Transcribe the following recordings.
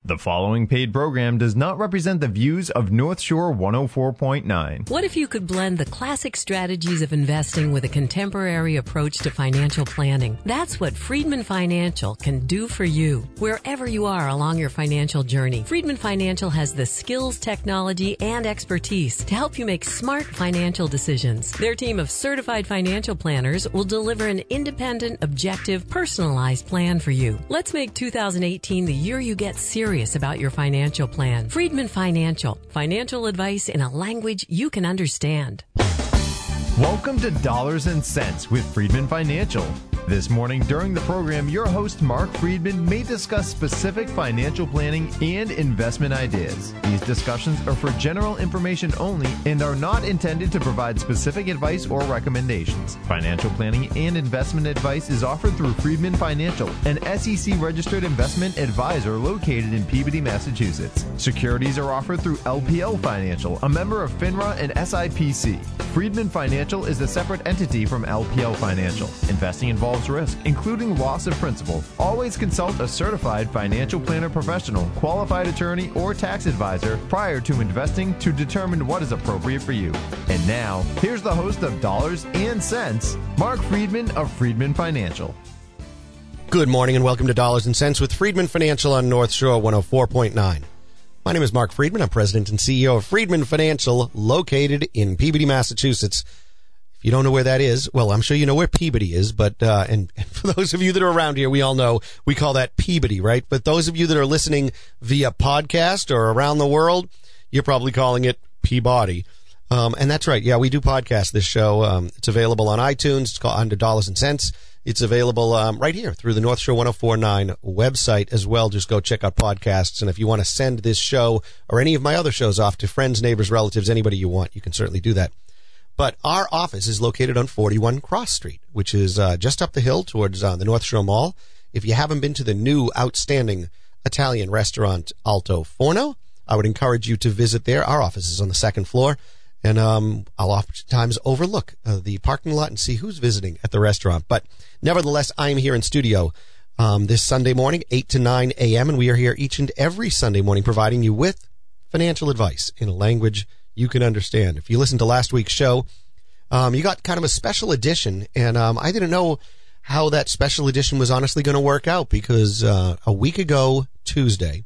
The following paid program does not represent the views of North Shore 104.9. What if you could blend the classic strategies of investing with a contemporary approach to financial planning? That's what Friedman Financial can do for you. Wherever you are along your financial journey, Friedman Financial has the skills, technology, and expertise to help you make smart financial decisions. Their team of certified financial planners will deliver an independent, objective, personalized plan for you. Let's make 2018 the year you get serious about your financial plan. Friedman Financial. Financial advice in a language you can understand. Welcome to Dollars and Cents with Friedman Financial. This morning during the program, your host Mark Friedman may discuss specific financial planning and investment ideas. These discussions are for general information only and are not intended to provide specific advice or recommendations. Financial planning and investment advice is offered through Friedman Financial, an SEC-registered investment advisor located in Peabody, Massachusetts. Securities are offered through LPL Financial, a member of FINRA and SIPC. Friedman Financial is a separate entity from LPL Financial. Investing involves risk, including loss of principal. Always consult a certified financial planner professional, qualified attorney, or tax advisor prior to investing to determine what is appropriate for you. And now, here's the host of Dollars and Cents, Mark Friedman of Friedman Financial. Good morning and welcome to Dollars and Cents with Friedman Financial on North Shore 104.9. My name is Mark Friedman. I'm president and CEO of Friedman Financial, located in Peabody, Massachusetts. If you don't know where that is, well, I'm sure you know where Peabody is, but and for those of you that are around here, we all know we call that Peabody, right? But those of you that are listening via podcast or around the world, you're probably calling it Peabody. And that's right. Yeah, we do podcast this show. It's available on iTunes. It's called Under Dollars and Cents. It's available right here through the North Shore 104.9 website as well. Just go check out podcasts. And if you want to send this show or any of my other shows off to friends, neighbors, relatives, anybody you want, you can certainly do that. But our office is located on 41 Cross Street, which is just up the hill towards the North Shore Mall. If you haven't been to the new outstanding Italian restaurant Alto Forno, I would encourage you to visit there. Our office is on the second floor, and I'll oftentimes overlook the parking lot and see who's visiting at the restaurant. But nevertheless, I'm here in studio this Sunday morning, 8 to 9 a.m., and we are here each and every Sunday morning providing you with financial advice in a language you can understand. If you listened to last week's show, you got kind of a special edition, and I didn't know how that special edition was honestly going to work out because a week ago, Tuesday,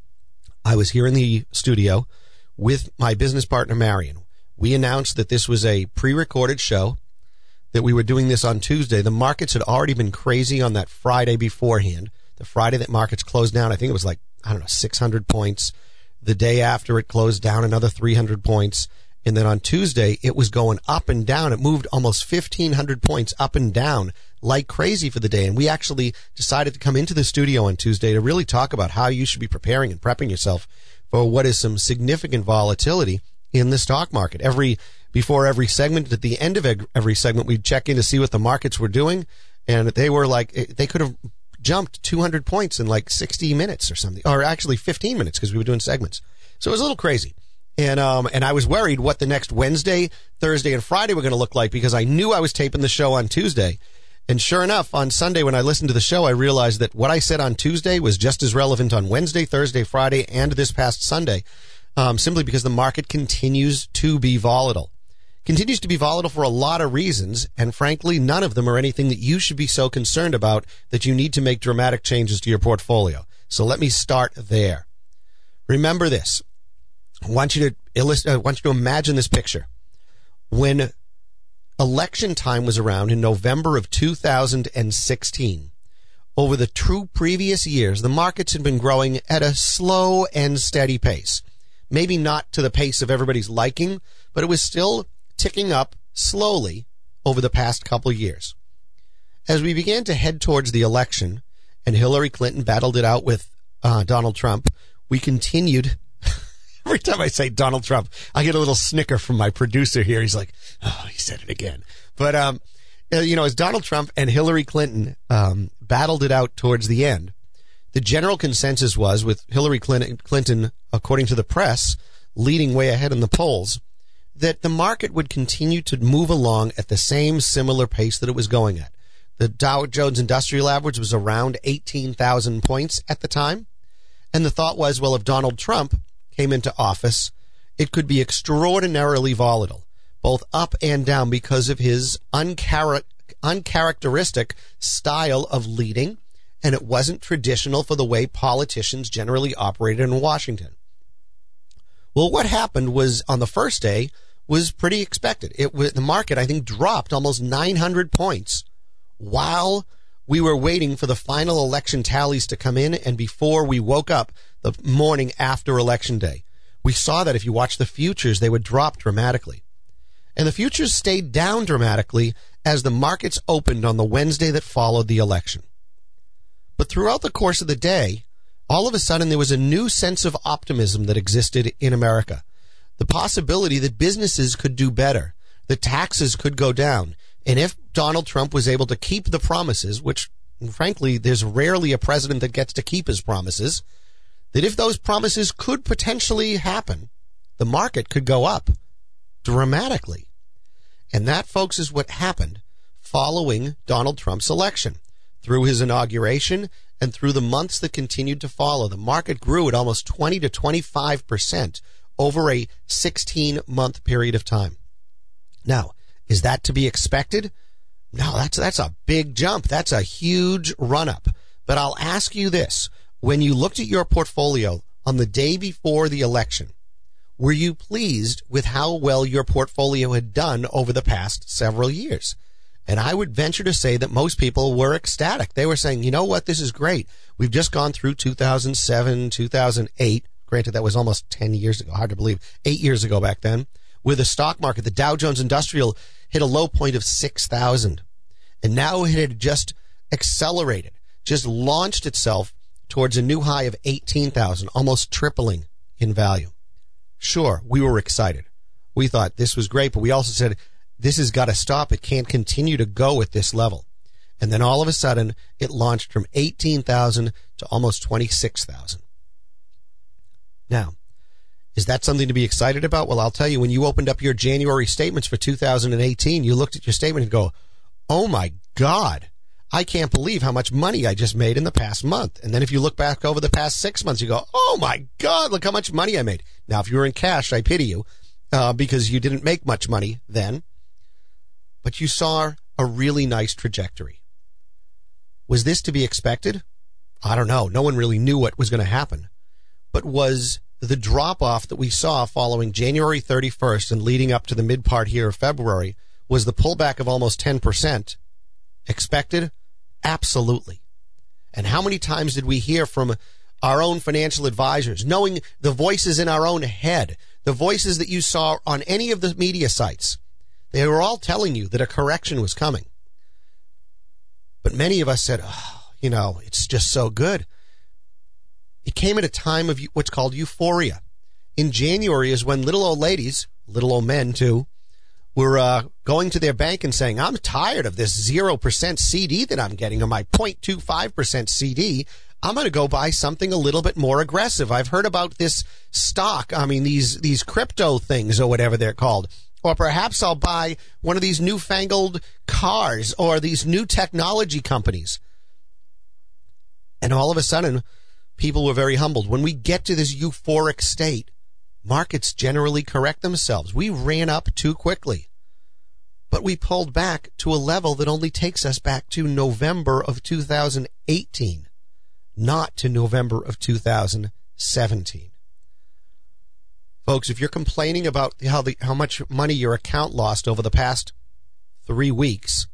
I was here in the studio with my business partner, Marion. We announced that this was a pre-recorded show, that we were doing this on Tuesday. The markets had already been crazy on that Friday beforehand. The Friday that markets closed down, I think it was 600 points. The day after it closed down another 300 points. And then on Tuesday, it was going up and down. It moved almost 1,500 points up and down like crazy for the day. And we actually decided to come into the studio on Tuesday to really talk about how you should be preparing and prepping yourself for what is some significant volatility in the stock market. Before every segment, at the end of every segment, we'd check in to see what the markets were doing. And they were they could have jumped 200 points in 60 minutes or something, or actually 15 minutes because we were doing segments. So it was a little crazy. And I was worried what the next Wednesday, Thursday, and Friday were going to look like because I knew I was taping the show on Tuesday. And sure enough, on Sunday when I listened to the show, I realized that what I said on Tuesday was just as relevant on Wednesday, Thursday, Friday, and this past Sunday, simply because the market continues to be volatile. Continues to be volatile for a lot of reasons, and frankly, none of them are anything that you should be so concerned about that you need to make dramatic changes to your portfolio. So let me start there. Remember this. I want you to imagine this picture. When election time was around in November of 2016, over the two previous years, the markets had been growing at a slow and steady pace. Maybe not to the pace of everybody's liking, but it was still ticking up slowly over the past couple years. As we began to head towards the election and Hillary Clinton battled it out with Donald Trump, we continued. Every time I say Donald Trump, I get a little snicker from my producer here. He's like, oh, he said it again. But, as Donald Trump and Hillary Clinton battled it out towards the end, the general consensus was with Hillary Clinton, according to the press, leading way ahead in the polls, that the market would continue to move along at the same similar pace that it was going at. The Dow Jones Industrial Average was around 18,000 points at the time, And the thought was, well, if Donald Trump came into office, it could be extraordinarily volatile, both up and down, because of his uncharacteristic style of leading, and it wasn't traditional for the way politicians generally operated in Washington. Well, what happened was, on the first day, was pretty expected. The market, I think, dropped almost 900 points while we were waiting for the final election tallies to come in, and before we woke up the morning after Election Day. We saw that if you watch the futures, they would drop dramatically. And the futures stayed down dramatically as the markets opened on the Wednesday that followed the election. But throughout the course of the day, all of a sudden there was a new sense of optimism that existed in America. The possibility that businesses could do better, that taxes could go down, and if Donald Trump was able to keep the promises, which, frankly, there's rarely a president that gets to keep his promises, that if those promises could potentially happen, the market could go up dramatically. And that, folks, is what happened following Donald Trump's election. Through his inauguration and through the months that continued to follow, the market grew at almost 20 to 25% over a 16-month period of time. Now, is that to be expected? No, that's a big jump. That's a huge run-up. But I'll ask you this. When you looked at your portfolio on the day before the election, were you pleased with how well your portfolio had done over the past several years? And I would venture to say that most people were ecstatic. They were saying, you know what, this is great. We've just gone through 2007, 2008. Granted, that was almost 10 years ago. Hard to believe. 8 years ago back then. With the stock market, the Dow Jones Industrial hit a low point of 6,000. And now it had just accelerated, just launched itself towards a new high of 18,000, almost tripling in value. Sure, we were excited. We thought this was great, but we also said, this has got to stop. It can't continue to go at this level. And then all of a sudden, it launched from 18,000 to almost 26,000. Now, is that something to be excited about? Well, I'll tell you, when you opened up your January statements for 2018, you looked at your statement and go, oh my God, I can't believe how much money I just made in the past month. And then if you look back over the past 6 months, you go, oh my God, look how much money I made. Now, if you were in cash, I pity you because you didn't make much money then. But you saw a really nice trajectory. Was this to be expected? I don't know. No one really knew what was going to happen. But was the drop-off that we saw following January 31st and leading up to the mid-part here of February, was the pullback of almost 10% expected? Absolutely. And how many times did we hear from our own financial advisors, knowing the voices in our own head, the voices that you saw on any of the media sites? They were all telling you that a correction was coming. But many of us said, oh, you know, it's just so good. It came at a time of what's called euphoria. In January is when little old ladies, little old men too, were going to their bank and saying, I'm tired of this 0% CD that I'm getting, or my 0.25% CD. I'm going to go buy something a little bit more aggressive. I've heard about this stock. I mean, these crypto things or whatever they're called. Or perhaps I'll buy one of these newfangled cars or these new technology companies. And all of a sudden, people were very humbled. When we get to this euphoric state, markets generally correct themselves. We ran up too quickly. But we pulled back to a level that only takes us back to November of 2018, not to November of 2017. Folks, if you're complaining about how much money your account lost over the past 3 weeks,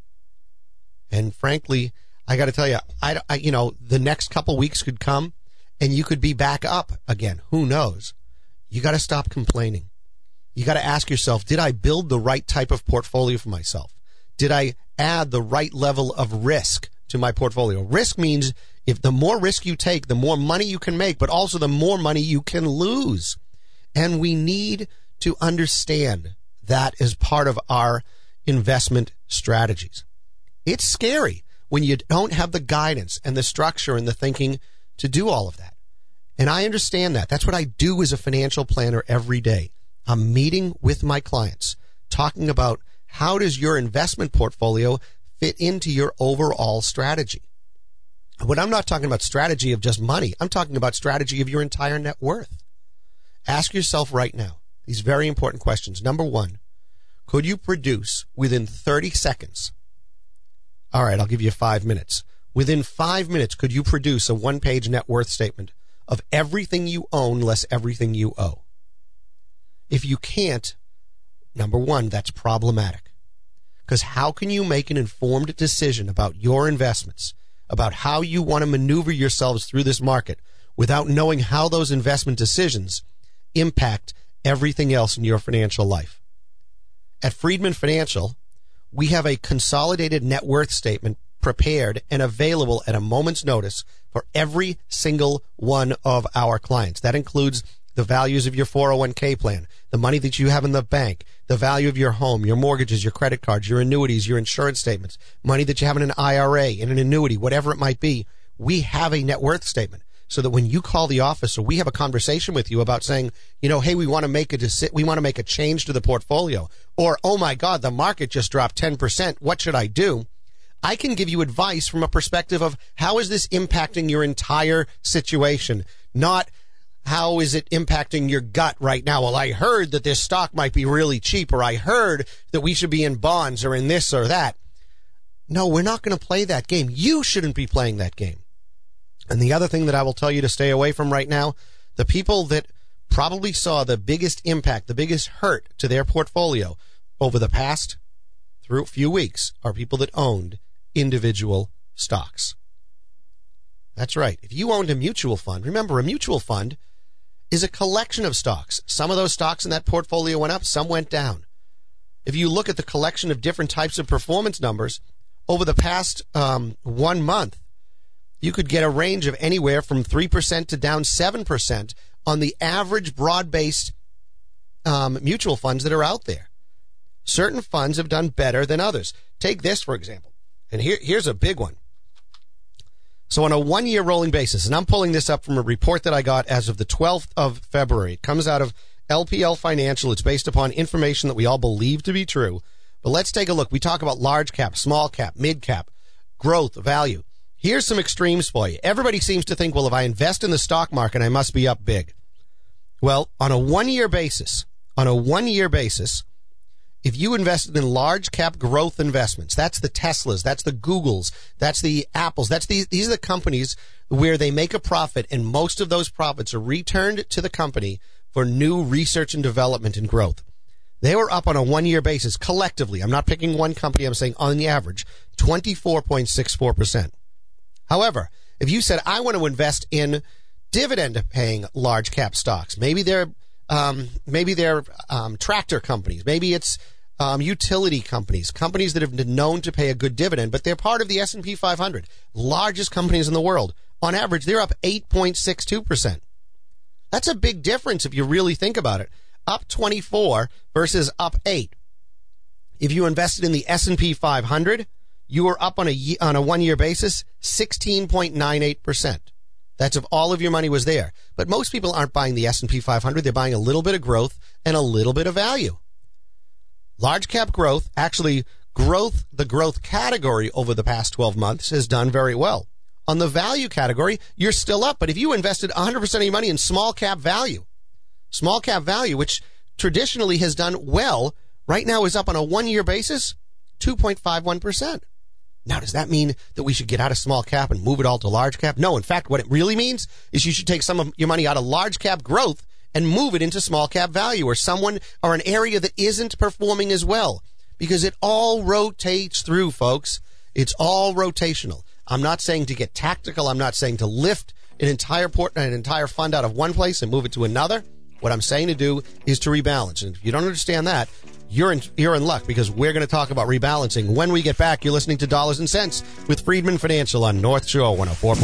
and frankly, I got to tell you, the next couple weeks could come and you could be back up again. Who knows? You got to stop complaining. You got to ask yourself, did I build the right type of portfolio for myself? Did I add the right level of risk to my portfolio? Risk means if the more risk you take, the more money you can make, but also the more money you can lose. And we need to understand that as part of our investment strategies. It's scary when you don't have the guidance and the structure and the thinking to do all of that. And I understand that. That's what I do as a financial planner every day. I'm meeting with my clients, talking about how does your investment portfolio fit into your overall strategy. When I'm not talking about strategy of just money, I'm talking about strategy of your entire net worth. Ask yourself right now these very important questions. Number one, could you produce within 30 seconds? All right, I'll give you 5 minutes. Within 5 minutes, could you produce a one-page net worth statement of everything you own less everything you owe? If you can't, number one, that's problematic. Because how can you make an informed decision about your investments, about how you want to maneuver yourselves through this market without knowing how those investment decisions impact everything else in your financial life? At Friedman Financial, we have a consolidated net worth statement prepared and available at a moment's notice for every single one of our clients. That includes the values of your 401k plan, the money that you have in the bank, the value of your home, your mortgages, your credit cards, your annuities, your insurance statements, money that you have in an IRA, in an annuity, whatever it might be. We have a net worth statement so that when you call the office or we have a conversation with you about saying, you know, hey, we want to make a change to the portfolio, or, oh my God, the market just dropped 10%. What should I do? I can give you advice from a perspective of how is this impacting your entire situation, not how is it impacting your gut right now? Well, I heard that this stock might be really cheap, or I heard that we should be in bonds or in this or that. No, we're not going to play that game. You shouldn't be playing that game. And the other thing that I will tell you to stay away from right now, the people that probably saw the biggest impact, the biggest hurt to their portfolio over the past few weeks are people that owned individual stocks. That's right. If you owned a mutual fund, remember, a mutual fund is a collection of stocks. Some of those stocks in that portfolio went up, some went down. If you look at the collection of different types of performance numbers over the past 1 month, you could get a range of anywhere from 3% to down 7% on the average broad-based mutual funds that are out there. Certain funds have done better than others. Take this, for example. And here's a big one. So on a 1-year rolling basis, and I'm pulling this up from a report that I got as of the 12th of February. It comes out of LPL Financial. It's based upon information that we all believe to be true. But let's take a look. We talk about large cap, small cap, mid cap, growth, value. Here's some extremes for you. Everybody seems to think, well, if I invest in the stock market, I must be up big. Well, on a 1-year basis, if you invested in large cap growth investments, that's the Teslas, that's the Googles, that's the Apples, these are the companies where they make a profit, and most of those profits are returned to the company for new research and development and growth. They were up on a 1-year basis collectively. I'm not picking one company, I'm saying on the average, 24.64%. However, if you said, I want to invest in dividend-paying large cap stocks, maybe they're tractor companies, maybe it's utility companies that have been known to pay a good dividend, but they're part of the S&P 500, largest companies in the world. On average, they're up 8.62%. That's a big difference if you really think about it. Up 24 versus up 8. If you invested in the S&P 500, you were up on a 1-year basis 16.98%. That's if all of your money was there. But most people aren't buying the S&P 500. They're buying a little bit of growth and a little bit of value. Large cap growth, actually the growth category over the past 12 months has done very well. On the value category, you're still up. But if you invested 100% of your money in small cap value, which traditionally has done well, right now is up on a 1-year basis, 2.51%. Now, does that mean that we should get out of small cap and move it all to large cap? No. In fact, what it really means is you should take some of your money out of large cap growth and move it into small cap value or an area that isn't performing as well, because it all rotates through, folks. It's all rotational. I'm not saying to get tactical. I'm not saying to lift an entire fund out of one place and move it to another. What I'm saying to do is to rebalance. And if you don't understand that, you're in luck, because we're going to talk about rebalancing when we get back. You're listening to Dollars and Cents with Friedman Financial on North Shore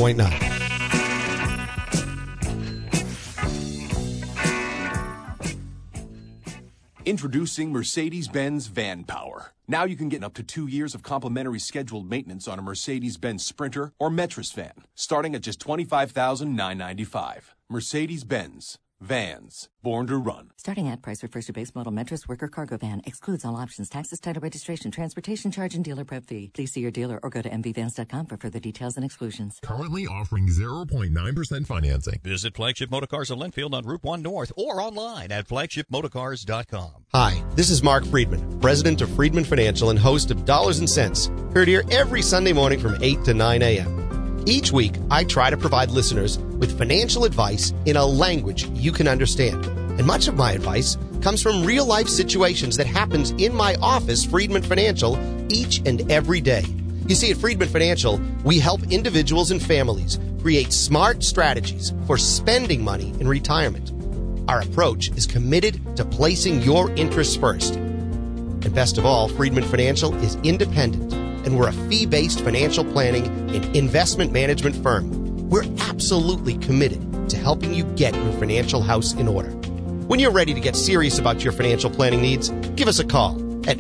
104.9. Introducing Mercedes-Benz Van Power. Now you can get up to 2 years of complimentary scheduled maintenance on a Mercedes-Benz Sprinter or Metris van, starting at just $25,995. Mercedes-Benz Vans, born to run. Starting at price refers to base model Metris worker cargo van. Excludes all options, taxes, title, registration, transportation charge, and dealer prep fee. Please see your dealer or go to mvvans.com for further details and exclusions. Currently offering 0.9% financing. Visit Flagship Motorcars of Linfield on Route 1 North or online at flagshipmotorcars.com. Hi, this is Mark Friedman, president of Friedman Financial and host of Dollars and Cents, heard here every Sunday morning from 8 to 9 a.m. Each week, I try to provide listeners with financial advice in a language you can understand. And much of my advice comes from real-life situations that happens in my office, Friedman Financial, each and every day. You see, at Friedman Financial, we help individuals and families create smart strategies for spending money in retirement. Our approach is committed to placing your interests first. And best of all, Friedman Financial is independent, and we're a fee-based financial planning and investment management firm. We're absolutely committed to helping you get your financial house in order. When you're ready to get serious about your financial planning needs, give us a call at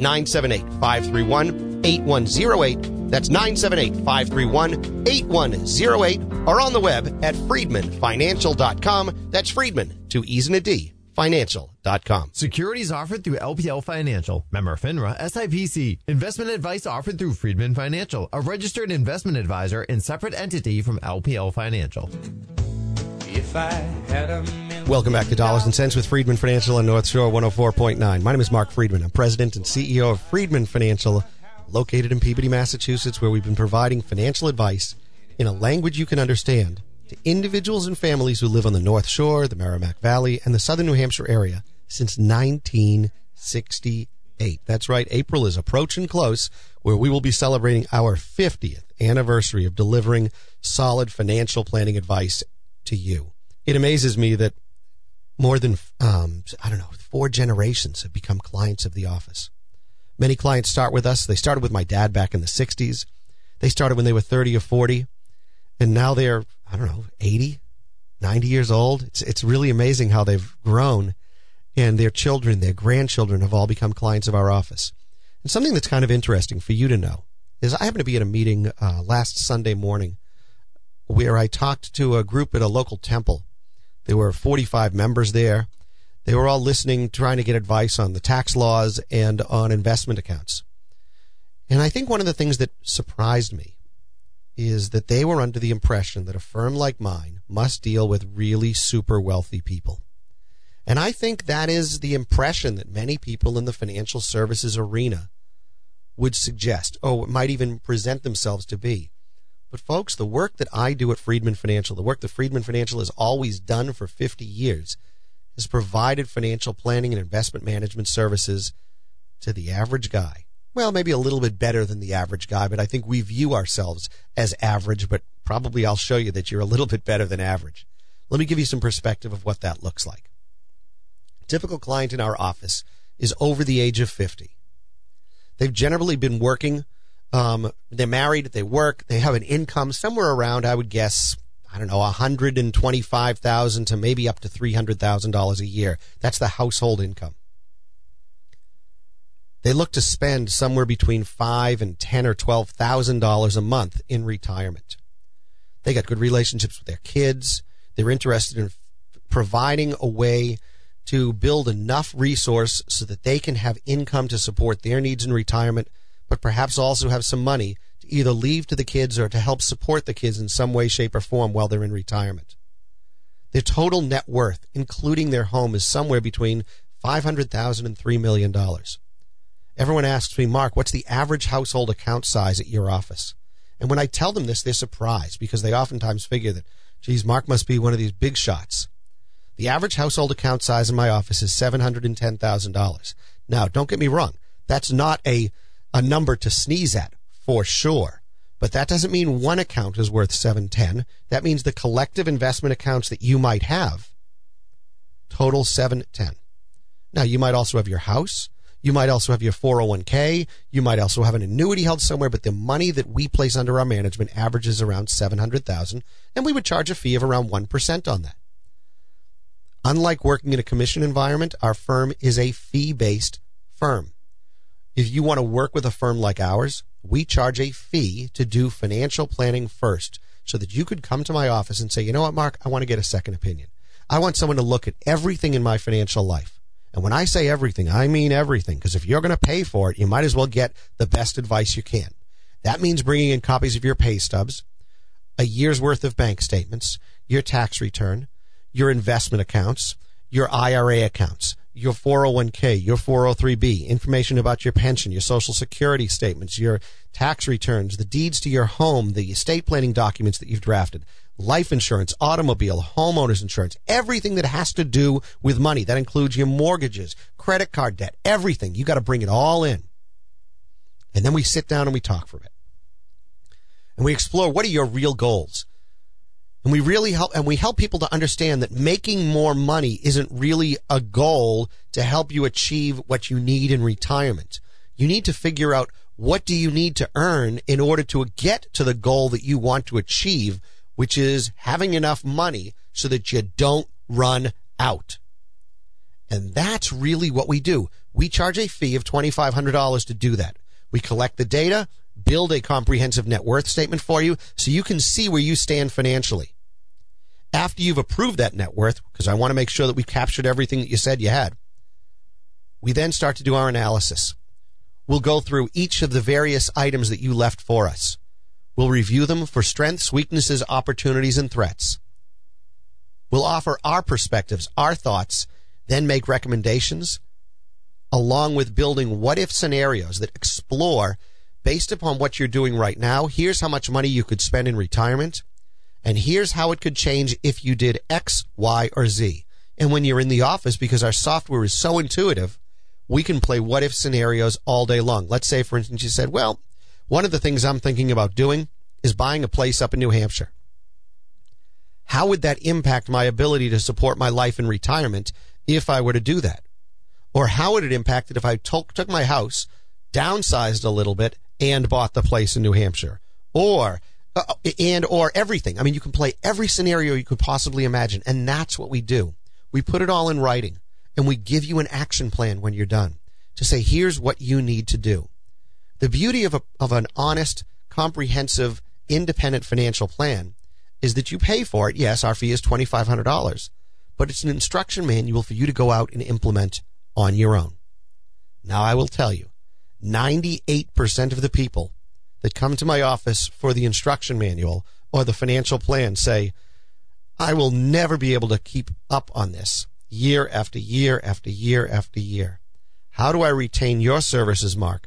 978-531-8108. That's 978-531-8108, or on the web at friedmanfinancial.com. That's Friedman, 2 E's and a D, financial.com. Securities offered through LPL Financial, member FINRA, SIPC. Investment advice offered through Friedman Financial, a registered investment advisor and separate entity from LPL Financial. If I had a Welcome back to Dollars and Cents with Friedman Financial on North Shore 104.9. My name is Mark Friedman. I'm president and CEO of Friedman Financial, located in Peabody, Massachusetts, where we've been providing financial advice in a language you can understand to individuals and families who live on the North Shore, the Merrimack Valley, and the southern New Hampshire area since 1968. That's right, April is approaching close, where we will be celebrating our 50th anniversary of delivering solid financial planning advice to you. It amazes me that more than, 4 generations have become clients of the office. Many clients start with us. They started with my dad back in the 60s. They started when they were 30 or 40, and now they're 80, 90 years old. It's really amazing how they've grown, and their children, their grandchildren have all become clients of our office. And something that's kind of interesting for you to know is I happened to be at a meeting last Sunday morning where I talked to a group at a local temple. There were 45 members there. They were all listening, trying to get advice on the tax laws and on investment accounts. And I think one of the things that surprised me is that they were under the impression that a firm like mine must deal with really super wealthy people. And I think that is the impression that many people in the financial services arena would suggest, it might even present themselves to be. But folks, the work that I do at Friedman Financial, the work that Friedman Financial has always done for 50 years, has provided financial planning and investment management services to the average guy. Well, maybe a little bit better than the average guy, but I think we view ourselves as average, but probably I'll show you that you're a little bit better than average. Let me give you some perspective of what that looks like. A typical client in our office is over the age of 50. They've generally been working. They're married, they work, they have an income somewhere around, I would guess, $125,000 to maybe up to $300,000 a year. That's the household income. They look to spend somewhere between $5,000 and $10,000 or $12,000 a month in retirement. They got good relationships with their kids. They're interested in providing a way to build enough resource so that they can have income to support their needs in retirement, but perhaps also have some money to either leave to the kids or to help support the kids in some way, shape, or form while they're in retirement. Their total net worth, including their home, is somewhere between $500,000 and $3 million. Everyone asks me, Mark, what's the average household account size at your office? And when I tell them this, they're surprised because they oftentimes figure that, geez, Mark must be one of these big shots. The average household account size in my office is $710,000. Now, don't get me wrong. That's not a number to sneeze at, for sure. But that doesn't mean one account is worth $710. That means the collective investment accounts that you might have total $710. Now, you might also have your house. You might also have your 401k. You might also have an annuity held somewhere, but the money that we place under our management averages around $700,000, and we would charge a fee of around 1% on that. Unlike working in a commission environment, our firm is a fee-based firm. If you want to work with a firm like ours, we charge a fee to do financial planning first so that you could come to my office and say, you know what, Mark, I want to get a second opinion. I want someone to look at everything in my financial life. And when I say everything, I mean everything, because if you're going to pay for it, you might as well get the best advice you can. That means bringing in copies of your pay stubs, a year's worth of bank statements, your tax return, your investment accounts, your IRA accounts, your 401k, your 403b, information about your pension, your social security statements, your tax returns, the deeds to your home, the estate planning documents that you've drafted, life insurance, automobile, homeowners insurance, everything that has to do with money. That includes your mortgages, credit card debt, everything. You got to bring it all in. And then we sit down and we talk for a bit. And we explore, what are your real goals? And we help people to understand that making more money isn't really a goal to help you achieve what you need in retirement. You need to figure out, what do you need to earn in order to get to the goal that you want to achieve, which is having enough money so that you don't run out. And that's really what we do. We charge a fee of $2,500 to do that. We collect the data, build a comprehensive net worth statement for you so you can see where you stand financially. After you've approved that net worth, because I want to make sure that we've captured everything that you said you had, we then start to do our analysis. We'll go through each of the various items that you left for us. We'll review them for strengths, weaknesses, opportunities, and threats. We'll offer our perspectives, our thoughts, then make recommendations, along with building what-if scenarios that explore, based upon what you're doing right now, here's how much money you could spend in retirement, and here's how it could change if you did X, Y, or Z. And when you're in the office, because our software is so intuitive, we can play what-if scenarios all day long. Let's say, for instance, you said, well, one of the things I'm thinking about doing is buying a place up in New Hampshire. How would that impact my ability to support my life in retirement if I were to do that? Or how would it impact it if I took my house, downsized a little bit, and bought the place in New Hampshire? Or everything. I mean, you can play every scenario you could possibly imagine, and that's what we do. We put it all in writing, and we give you an action plan when you're done to say, here's what you need to do. The beauty of an honest, comprehensive, independent financial plan is that you pay for it. Yes, our fee is $2,500, but it's an instruction manual for you to go out and implement on your own. Now, I will tell you, 98% of the people that come to my office for the instruction manual or the financial plan say, I will never be able to keep up on this year after year after year after year. How do I retain your services, Mark,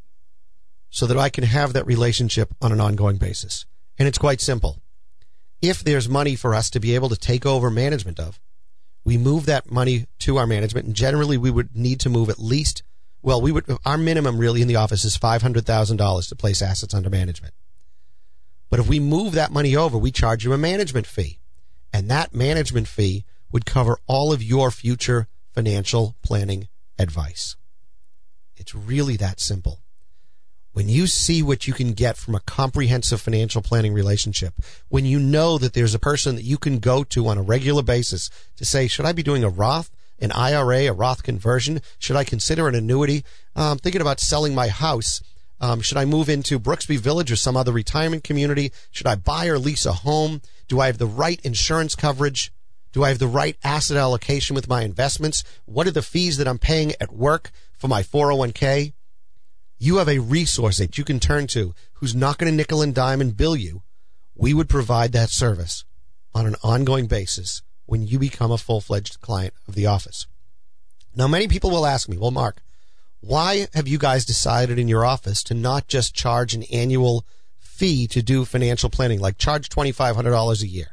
so that I can have that relationship on an ongoing basis? And it's quite simple. If there's money for us to be able to take over management of, we move that money to our management, and generally we would need to move at least, our minimum really in the office is $500,000 to place assets under management. But if we move that money over, we charge you a management fee, and that management fee would cover all of your future financial planning advice. It's really that simple. When you see what you can get from a comprehensive financial planning relationship, when you know that there's a person that you can go to on a regular basis to say, should I be doing a Roth, an IRA, a Roth conversion? Should I consider an annuity? I'm thinking about selling my house. Should I move into Brooksby Village or some other retirement community? Should I buy or lease a home? Do I have the right insurance coverage? Do I have the right asset allocation with my investments? What are the fees that I'm paying at work for my 401k? You have a resource that you can turn to who's not going to nickel and dime and bill you. We would provide that service on an ongoing basis when you become a full-fledged client of the office. Now, many people will ask me, well, Mark, why have you guys decided in your office to not just charge an annual fee to do financial planning, like charge $2,500 a year?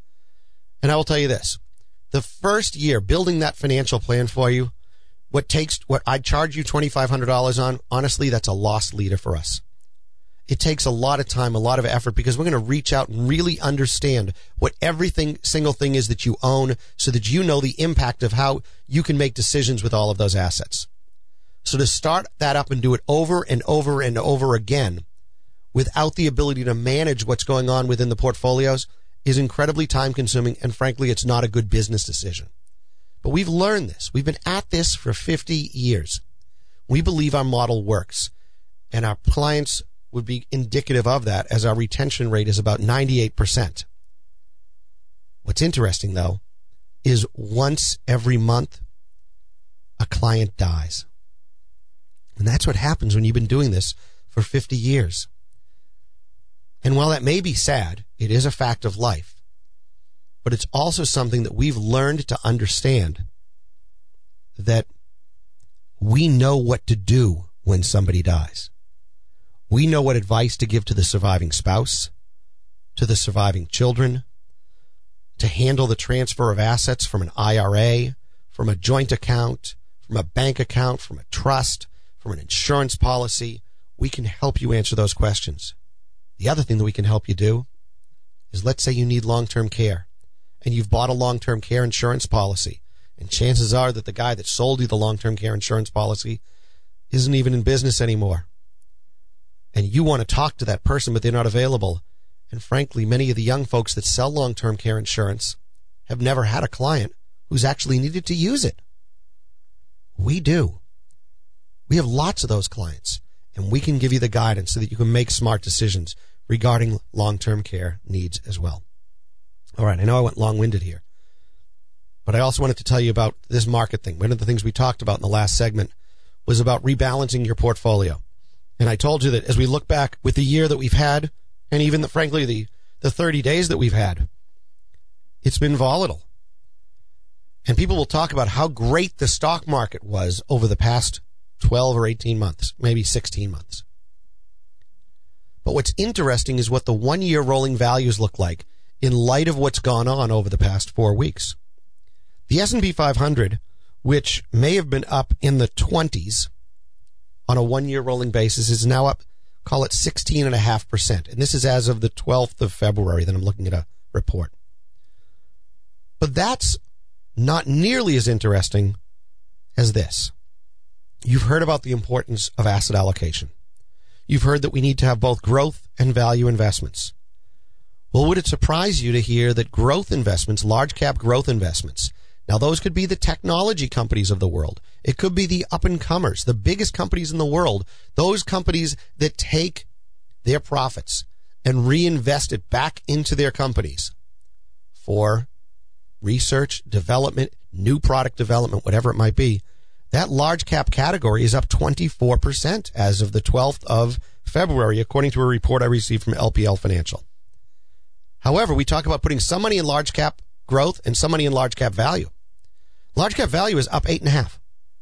And I will tell you this. The first year building that financial plan for you, what I'd charge you $2,500 on, honestly, that's a lost leader for us. It takes a lot of time, a lot of effort, because we're going to reach out and really understand what single thing is that you own so that you know the impact of how you can make decisions with all of those assets. So to start that up and do it over and over and over again without the ability to manage what's going on within the portfolios is incredibly time consuming, and frankly, it's not a good business decision. But we've learned this. We've been at this for 50 years. We believe our model works, and our clients would be indicative of that, as our retention rate is about 98%. What's interesting, though, is once every month, a client dies. And that's what happens when you've been doing this for 50 years. And while that may be sad, it is a fact of life. But it's also something that we've learned to understand, that we know what to do when somebody dies. We know what advice to give to the surviving spouse, to the surviving children, to handle the transfer of assets from an IRA, from a joint account, from a bank account, from a trust, from an insurance policy. We can help you answer those questions. The other thing that we can help you do is, let's say you need long-term care and you've bought a long-term care insurance policy, and chances are that the guy that sold you the long-term care insurance policy isn't even in business anymore. And you want to talk to that person, but they're not available. And frankly, many of the young folks that sell long-term care insurance have never had a client who's actually needed to use it. We do. We have lots of those clients, and we can give you the guidance so that you can make smart decisions regarding long-term care needs as well. All right, I know I went long-winded here, but I also wanted to tell you about this market thing. One of the things we talked about in the last segment was about rebalancing your portfolio. And I told you that as we look back with the year that we've had, and even, frankly, the 30 days that we've had, it's been volatile. And people will talk about how great the stock market was over the past 12 or 18 months, maybe 16 months. But what's interesting is what the one-year rolling values look like in light of what's gone on over the past 4 weeks. The S&P 500, which may have been up in the 20s on a one-year rolling basis, is now up, call it 16.5%. And this is as of the 12th of February that I'm looking at a report. But that's not nearly as interesting as this. You've heard about the importance of asset allocation. You've heard that we need to have both growth and value investments. Well, would it surprise you to hear that growth investments, large cap growth investments, now those could be the technology companies of the world. It could be the up-and-comers, the biggest companies in the world, those companies that take their profits and reinvest it back into their companies for research, development, new product development, whatever it might be. That large cap category is up 24% as of the 12th of February, according to a report I received from LPL Financial. However, we talk about putting some money in large cap growth and some money in large cap value. Large cap value is up 8.5%.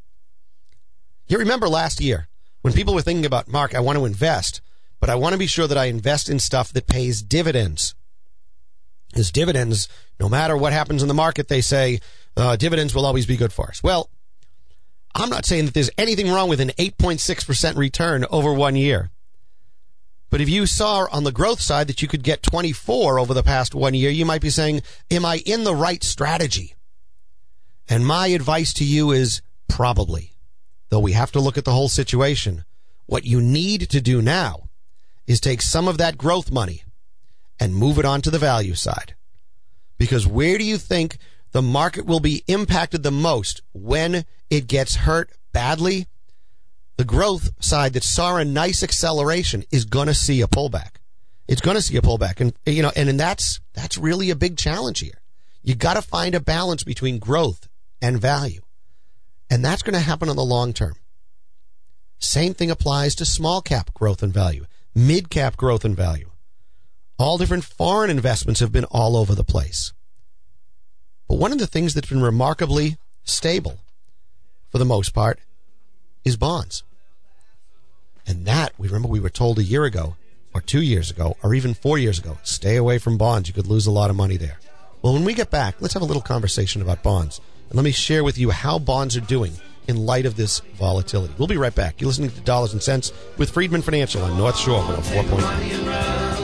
You remember last year when people were thinking about, Mark, I want to invest, but I want to be sure that I invest in stuff that pays dividends. Because dividends, no matter what happens in the market, they say dividends will always be good for us. Well, I'm not saying that there's anything wrong with an 8.6% return over 1 year. But if you saw on the growth side that you could get 24 over the past 1 year, you might be saying, am I in the right strategy? And my advice to you is probably. Though we have to look at the whole situation. What you need to do now is take some of that growth money and move it onto the value side. Because where do you think the market will be impacted the most when it gets hurt badly? The growth side that saw a nice acceleration is going to see a pullback. It's going to see a pullback. And that's really a big challenge here. You got to find a balance between growth and value. And that's going to happen in the long term. Same thing applies to small cap growth and value, mid cap growth and value. All different foreign investments have been all over the place. But one of the things that's been remarkably stable, for the most part, is bonds. And that, we were told a year ago, or 2 years ago, or even 4 years ago, stay away from bonds. You could lose a lot of money there. Well, when we get back, let's have a little conversation about bonds. And let me share with you how bonds are doing in light of this volatility. We'll be right back. You're listening to Dollars and Cents with Friedman Financial on North Shore 104.9.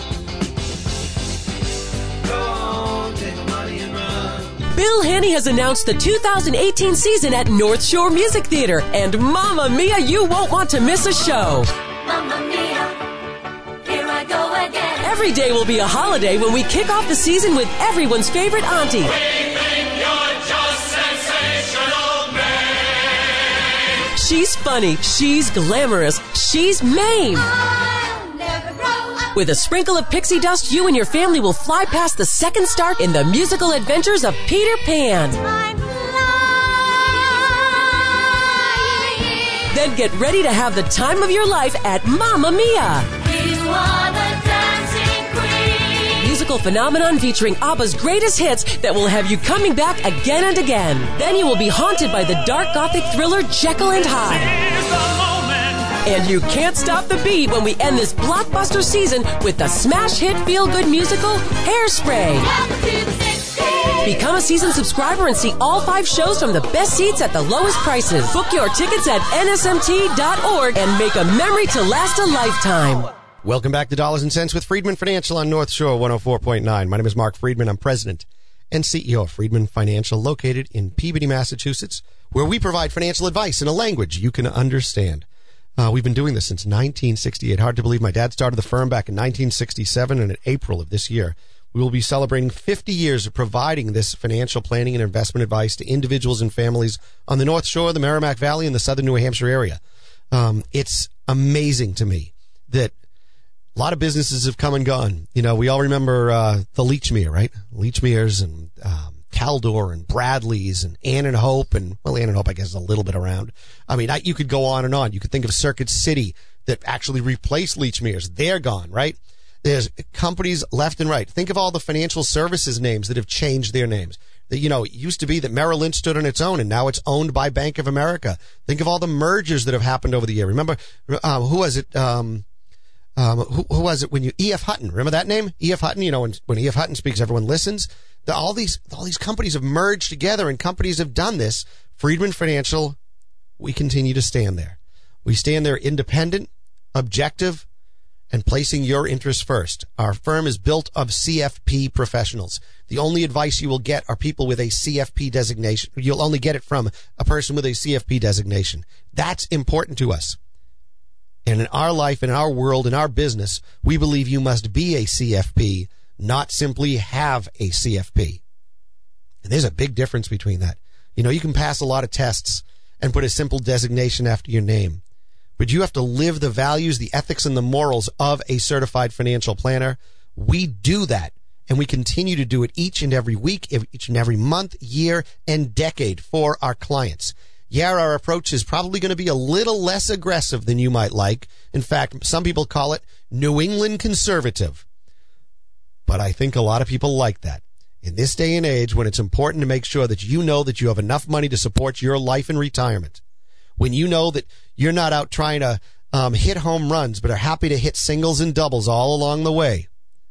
Bill Haney has announced the 2018 season at North Shore Music Theater, and Mamma Mia, you won't want to miss a show. Mamma Mia, here I go again. Every day will be a holiday when we kick off the season with everyone's favorite auntie. We think you're just sensational, babe. She's funny, she's glamorous, she's Mame. I'll never grow up. With a sprinkle of pixie dust, you and your family will fly past the second star in the musical adventures of Peter Pan. Then get ready to have the time of your life at Mamma Mia. You are the dancing queen. Musical phenomenon featuring ABBA's greatest hits that will have you coming back again and again. Then you will be haunted by the dark gothic thriller Jekyll and Hyde. And you can't stop the beat when we end this blockbuster season with the smash hit feel-good musical Hairspray. Become a season subscriber and see all 5 shows from the best seats at the lowest prices. Book your tickets at nsmt.org and make a memory to last a lifetime. Welcome back to Dollars and Cents with Friedman Financial on North Shore 104.9. My name is Mark Friedman. I'm president and CEO of Friedman Financial, located in Peabody, Massachusetts, where we provide financial advice in a language you can understand. We've been doing this since 1968. Hard to believe my dad started the firm back in 1967, and in April of this year, we will be celebrating 50 years of providing this financial planning and investment advice to individuals and families on the North Shore, the Merrimack Valley, and the southern New Hampshire area. It's amazing to me that a lot of businesses have come and gone. You know, we all remember the Lechmere, right? Lechmere's and Caldor and Bradley's and Ann and Hope, and well, Ann and Hope I guess is a little bit around. I mean, you could go on and on. You could think of Circuit City that actually replaced Lechmere's. They're gone, right? There's companies left and right. Think of all the financial services names that have changed their names. You know, it used to be that Merrill Lynch stood on its own, and now it's owned by Bank of America. Think of all the mergers that have happened over the year. Remember, who was it? Who was it when you E.F. Hutton? Remember that name? E.F. Hutton. You know, when E.F. Hutton speaks, everyone listens. All these companies have merged together, and companies have done this. Friedman Financial, we continue to stand there. We stand there independent, objective, and placing your interests first. Our firm is built of CFP professionals. The only advice you will get are people with a CFP designation. You'll only get it from a person with a CFP designation. That's important to us. And in our life, in our world, in our business, we believe you must be a CFP, not simply have a CFP. And there's a big difference between that. You know, you can pass a lot of tests and put a simple designation after your name, but you have to live the values, the ethics, and the morals of a certified financial planner. We do that, and we continue to do it each and every week, each and every month, year, and decade for our clients. Yeah, our approach is probably going to be a little less aggressive than you might like. In fact, some people call it New England conservative. But I think a lot of people like that. In this day and age, when it's important to make sure that you know that you have enough money to support your life and retirement, when you know that you're not out trying to hit home runs, but are happy to hit singles and doubles all along the way,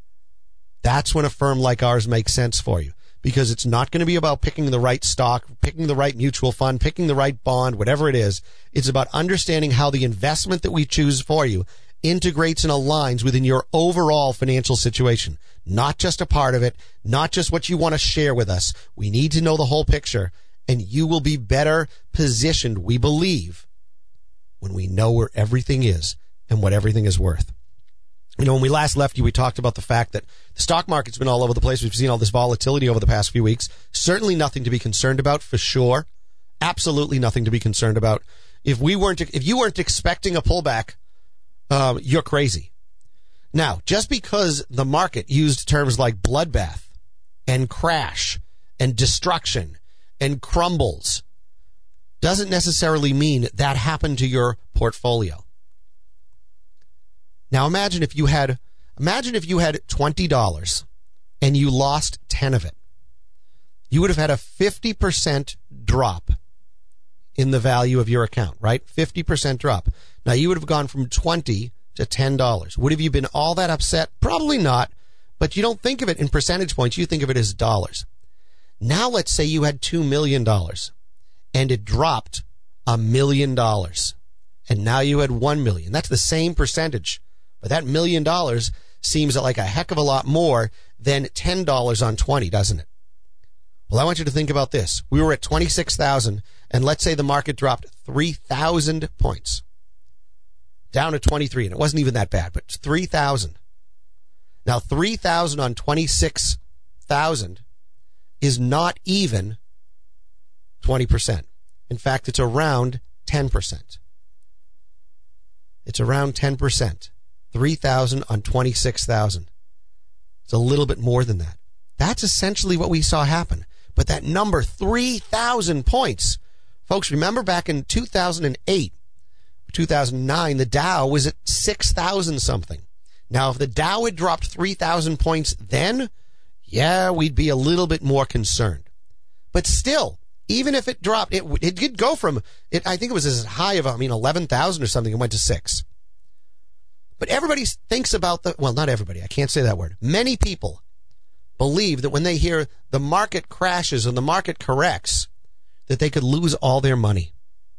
that's when a firm like ours makes sense for you. Because it's not going to be about picking the right stock, picking the right mutual fund, picking the right bond, whatever it is. It's about understanding how the investment that we choose for you integrates and aligns within your overall financial situation. Not just a part of it, not just what you want to share with us. We need to know the whole picture, and you will be better positioned, we believe, when we know where everything is and what everything is worth. You know, when we last left you, we talked about the fact that the stock market's been all over the place. We've seen all this volatility over the past few weeks. Certainly nothing to be concerned about, for sure. Absolutely nothing to be concerned about. If you weren't expecting a pullback, you're crazy. Now, just because the market used terms like bloodbath and crash and destruction and crumbles doesn't necessarily mean that happened to your portfolio. Now imagine if you had $20 and you lost 10 of it. You would have had a 50% drop in the value of your account, right? 50% drop. Now you would have gone from 20 to $10. Would have you been all that upset? Probably not, but you don't think of it in percentage points. You think of it as dollars. Now let's say you had $2 million and it dropped $1 million, and now you had $1 million. That's the same percentage. But that $1 million seems like a heck of a lot more than $10 on 20, doesn't it? Well, I want you to think about this. We were at 26,000, and let's say the market dropped 3,000 points down to 23, and it wasn't even that bad, but 3,000. Now, 3,000 on 26,000 is not even 20%. In fact, it's around 10%. It's around 10%. 3,000 on 26,000. It's a little bit more than that. That's essentially what we saw happen. But that number, 3,000 points. Folks, remember back in 2008, 2009, the Dow was at 6,000 something. Now, if the Dow had dropped 3,000 points then, yeah, we'd be a little bit more concerned. But still, even if it dropped, it did go from, I think it was as high of, 11,000 or something. It went to 6. But everybody thinks about well, not everybody. I can't say that word. Many people believe that when they hear the market crashes and the market corrects, that they could lose all their money.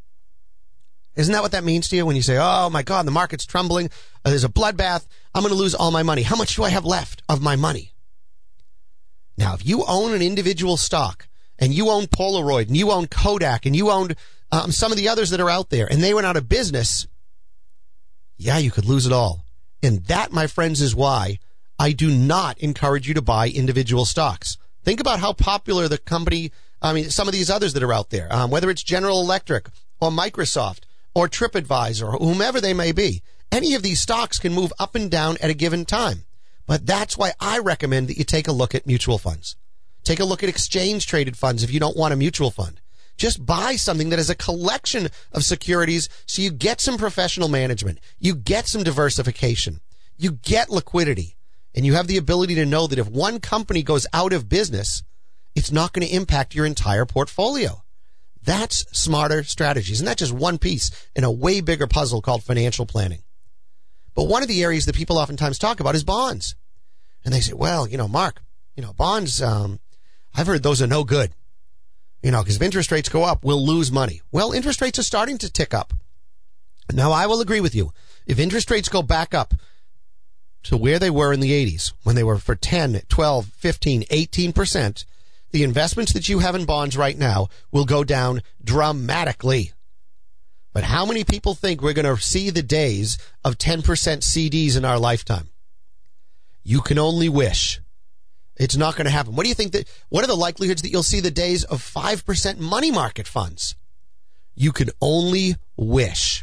Isn't that what that means to you when you say, oh my God, the market's trembling, there's a bloodbath, I'm going to lose all my money. How much do I have left of my money? Now, if you own an individual stock, and you own Polaroid, and you own Kodak, and you owned some of the others that are out there, and they went out of business, yeah, you could lose it all. And that, my friends, is why I do not encourage you to buy individual stocks. Think about how popular the company, some of these others that are out there, whether it's General Electric or Microsoft or TripAdvisor or whomever they may be. Any of these stocks can move up and down at a given time. But that's why I recommend that you take a look at mutual funds. Take a look at exchange-traded funds if you don't want a mutual fund. Just buy something that is a collection of securities so you get some professional management. You get some diversification. You get liquidity. And you have the ability to know that if one company goes out of business, it's not going to impact your entire portfolio. That's smarter strategies. And that's just one piece in a way bigger puzzle called financial planning. But one of the areas that people oftentimes talk about is bonds. And they say, well, Mark, bonds, I've heard those are no good. Because if interest rates go up, we'll lose money. Well, interest rates are starting to tick up. Now, I will agree with you. If interest rates go back up to where they were in the 80s, when they were for 10, 12, 15, 18%, the investments that you have in bonds right now will go down dramatically. But how many people think we're going to see the days of 10% CDs in our lifetime? You can only wish. It's not going to happen. What do you think what are the likelihoods that you'll see the days of 5% money market funds? You can only wish.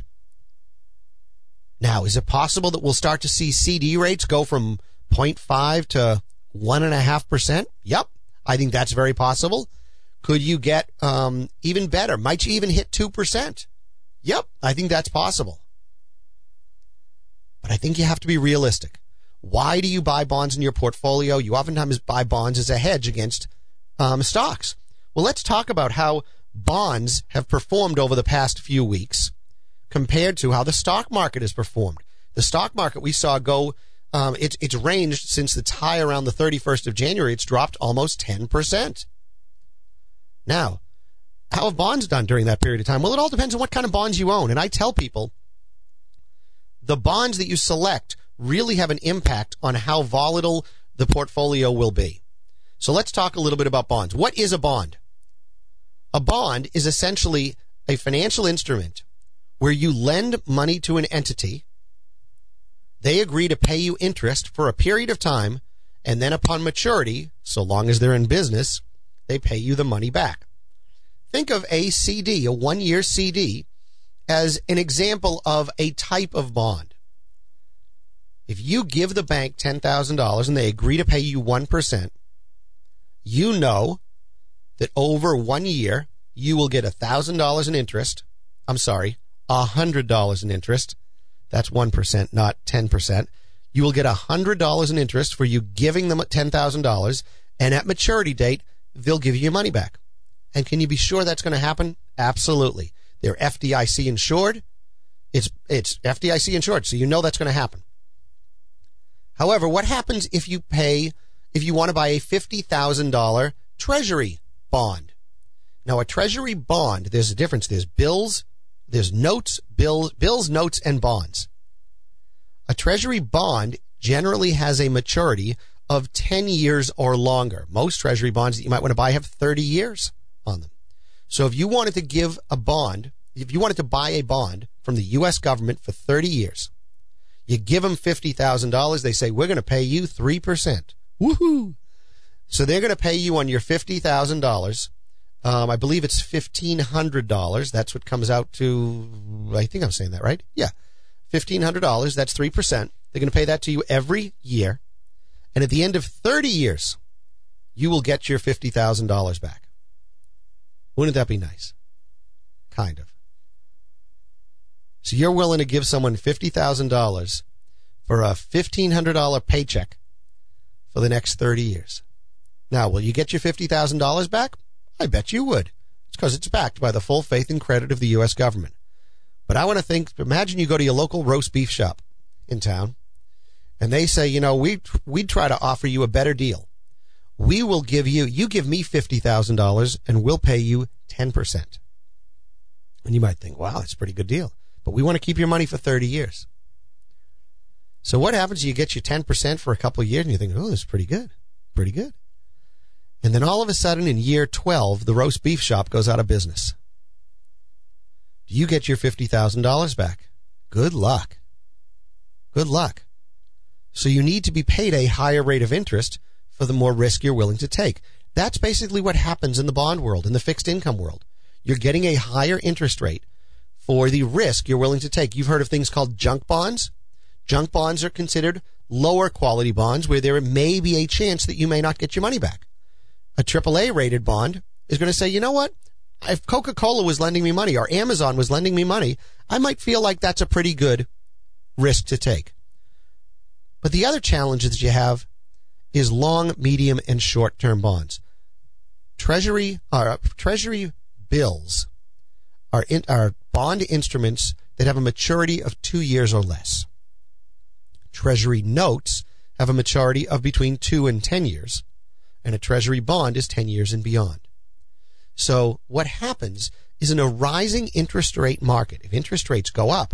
Now, is it possible that we'll start to see CD rates go from 0.5 to 1.5%? Yep. I think that's very possible. Could you get even better? Might you even hit 2%? Yep. I think that's possible. But I think you have to be realistic. Why do you buy bonds in your portfolio? You oftentimes buy bonds as a hedge against stocks. Well, let's talk about how bonds have performed over the past few weeks compared to how the stock market has performed. The stock market we saw go, it's ranged since its high around the 31st of January. It's dropped almost 10%. Now, how have bonds done during that period of time? Well, it all depends on what kind of bonds you own. And I tell people, the bonds that you select really have an impact on how volatile the portfolio will be. So let's talk a little bit about bonds. What is a bond? A bond is essentially a financial instrument where you lend money to an entity. They agree to pay you interest for a period of time, and then upon maturity, so long as they're in business, they pay you the money back. Think of a CD, a one-year CD, as an example of a type of bond. If you give the bank $10,000 and they agree to pay you 1%, you know that over 1 year, you will get $1,000 in interest. I'm sorry, $100 in interest. That's 1%, not 10%. You will get $100 in interest for you giving them $10,000, and at maturity date, they'll give you your money back. And can you be sure that's going to happen? Absolutely. They're FDIC insured. It's FDIC insured, so you know that's going to happen. However, what happens if you want to buy a $50,000 treasury bond? Now, a treasury bond, there's a difference. There's bills, there's notes, bills, notes, and bonds. A treasury bond generally has a maturity of 10 years or longer. Most treasury bonds that you might want to buy have 30 years on them. So if you wanted to give a bond, if you wanted to buy a bond from the U.S. government for 30 years, you give them $50,000. They say, we're going to pay you 3%. Woohoo! So they're going to pay you on your $50,000. I believe it's $1,500. That's what comes out to, I think I'm saying that right. Yeah. $1,500. That's 3%. They're going to pay that to you every year. And at the end of 30 years, you will get your $50,000 back. Wouldn't that be nice? Kind of. So you're willing to give someone $50,000 for a $1,500 paycheck for the next 30 years. Now, will you get your $50,000 back? I bet you would. It's because it's backed by the full faith and credit of the U.S. government. But I want to imagine you go to your local roast beef shop in town, and they say, we'd try to offer you a better deal. We will give you give me $50,000 and we'll pay you 10%. And you might think, wow, that's a pretty good deal. But we want to keep your money for 30 years. So what happens? You get your 10% for a couple of years and you think, oh, that's pretty good. Pretty good. And then all of a sudden in year 12, the roast beef shop goes out of business. Do you get your $50,000 back? Good luck. Good luck. So you need to be paid a higher rate of interest for the more risk you're willing to take. That's basically what happens in the bond world, in the fixed income world. You're getting a higher interest rate for the risk you're willing to take. You've heard of things called junk bonds. Junk bonds are considered lower quality bonds where there may be a chance that you may not get your money back. A AAA rated bond is going to say, you know what? If Coca-Cola was lending me money or Amazon was lending me money, I might feel like that's a pretty good risk to take. But the other challenge that you have is long, medium, and short-term bonds. Treasury bills are bond instruments that have a maturity of 2 years or less. Treasury notes have a maturity of between 2 and 10 years, and a Treasury bond is 10 years and beyond. So what happens is in a rising interest rate market, if interest rates go up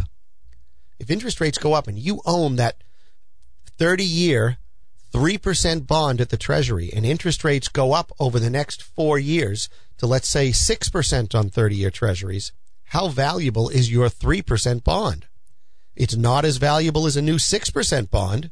and you own that 30-year 3% bond at the Treasury and interest rates go up over the next 4 years to, let's say, 6% on 30-year Treasuries, how valuable is your 3% bond? It's not as valuable as a new 6% bond.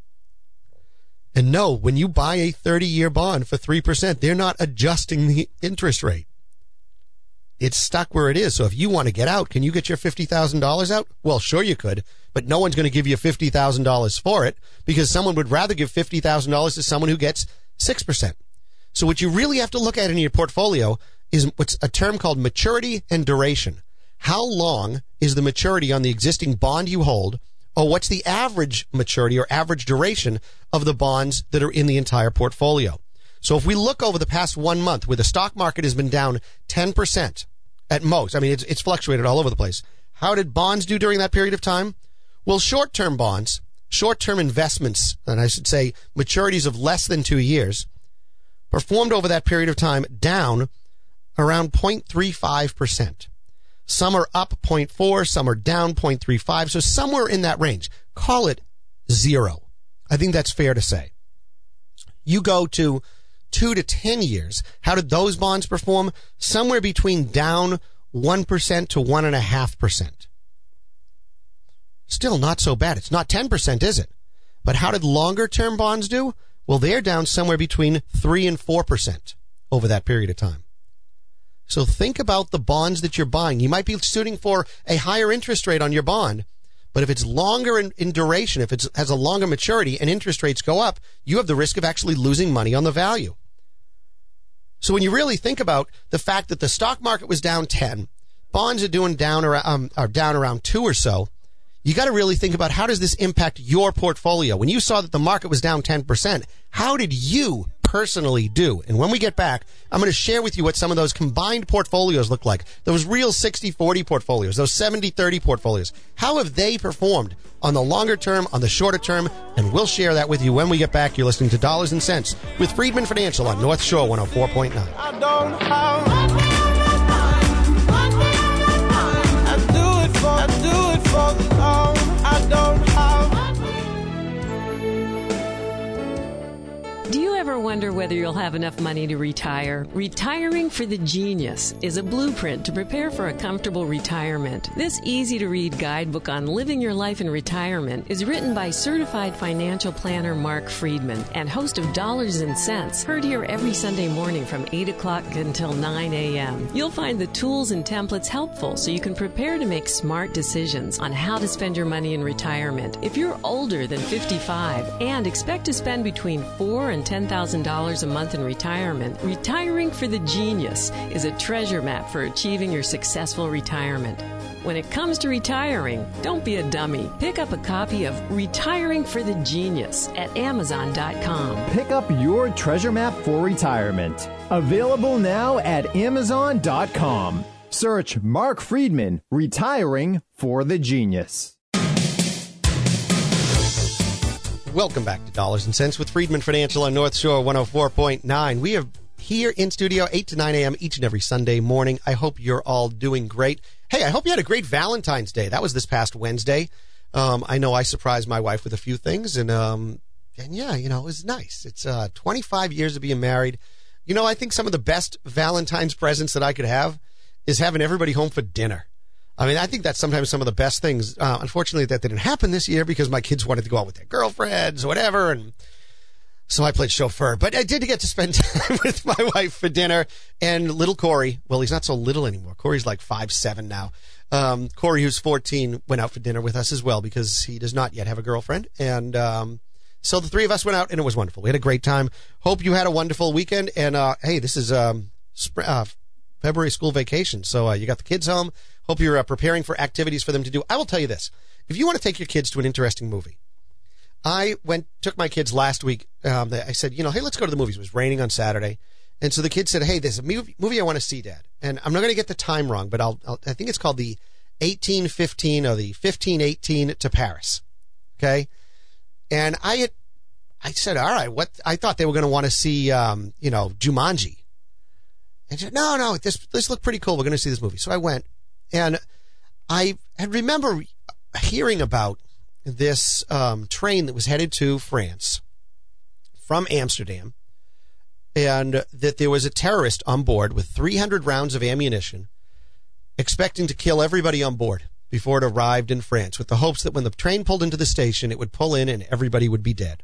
And no, when you buy a 30-year bond for 3%, they're not adjusting the interest rate. It's stuck where it is. So if you want to get out, can you get your $50,000 out? Well, sure you could, but no one's going to give you $50,000 for it because someone would rather give $50,000 to someone who gets 6%. So what you really have to look at in your portfolio is what's a term called maturity and duration. How long is the maturity on the existing bond you hold, or what's the average maturity or average duration of the bonds that are in the entire portfolio? So if we look over the past 1 month where the stock market has been down 10% at most, I mean, it's fluctuated all over the place. How did bonds do during that period of time? Well, short-term bonds, short-term investments, and I should say maturities of less than 2 years, performed over that period of time down around 0.35%. Some are up 0.4, some are down 0.35, so somewhere in that range. Call it zero. I think that's fair to say. You go to 2 to 10 years. How did those bonds perform? Somewhere between down 1% to 1.5%. Still not so bad. It's not 10%, is it? But how did longer term bonds do? Well, they're down somewhere between 3 and 4% over that period of time. So think about the bonds that you're buying. You might be suiting for a higher interest rate on your bond, but if it's longer in duration, if it has a longer maturity and interest rates go up, you have the risk of actually losing money on the value. So when you really think about the fact that the stock market was down 10, bonds are down around 2 or so, you got to really think about how does this impact your portfolio? When you saw that the market was down 10%, how did you personally do? And when we get back, I'm going to share with you what some of those combined portfolios look like. Those real 60-40 portfolios, those 70-30 portfolios. How have they performed on the longer term, on the shorter term? And we'll share that with you when we get back. You're listening to Dollars and Cents with Friedman Financial on North Shore 104.9. I do it for the love I don't have. Do you ever wonder whether you'll have enough money to retire? Retiring for the Genius is a blueprint to prepare for a comfortable retirement. This easy-to-read guidebook on living your life in retirement is written by certified financial planner Mark Friedman and host of Dollars and Cents, heard here every Sunday morning from 8 o'clock until 9 a.m. You'll find the tools and templates helpful so you can prepare to make smart decisions on how to spend your money in retirement. If you're older than 55 and expect to spend between $4,000 and $10,000 a month in retirement, Retiring for the Genius is a treasure map for achieving your successful retirement. When it comes to retiring, don't be a dummy. Pick up a copy of Retiring for the Genius at Amazon.com. Pick up your treasure map for retirement. Available now at Amazon.com. Search Mark Friedman, Retiring for the Genius. Welcome back to Dollars and Cents with Friedman Financial on North Shore 104.9. We are here in studio 8 to 9 a.m. each and every Sunday morning. I hope you're all doing great. Hey, I hope you had a great Valentine's Day. That was this past Wednesday. I know I surprised my wife with a few things, and yeah, you know, it was nice. It's 25 years of being married. You know, I think some of the best Valentine's presents that I could have is having everybody home for dinner. I mean, I think that's sometimes some of the best things. Unfortunately, that didn't happen this year because my kids wanted to go out with their girlfriends or whatever, and so I played chauffeur. But I did get to spend time with my wife for dinner. And little Corey, well, he's not so little anymore. Corey's like 5'7" now. Corey, who's 14, went out for dinner with us as well because he does not yet have a girlfriend. And so the three of us went out, and it was wonderful. We had a great time. Hope you had a wonderful weekend. And hey, this is February school vacation, so you got the kids home. Hope you're preparing for activities for them to do. I will tell you this. If you want to take your kids to an interesting movie, I took my kids last week. I said, you know, hey, let's go to the movies. It was raining on Saturday. And so the kids said, hey, there's a movie I want to see, Dad. And I'm not going to get the time wrong, but I think it's called the 1815 or the 1518 to Paris. Okay. And I said, all right, I thought they were going to want to see, you know, Jumanji. And she said, no, this looked pretty cool. We're going to see this movie. So I went, and I remember hearing about this train that was headed to France from Amsterdam, and that there was a terrorist on board with 300 rounds of ammunition, expecting to kill everybody on board before it arrived in France, with the hopes that when the train pulled into the station, it would pull in and everybody would be dead.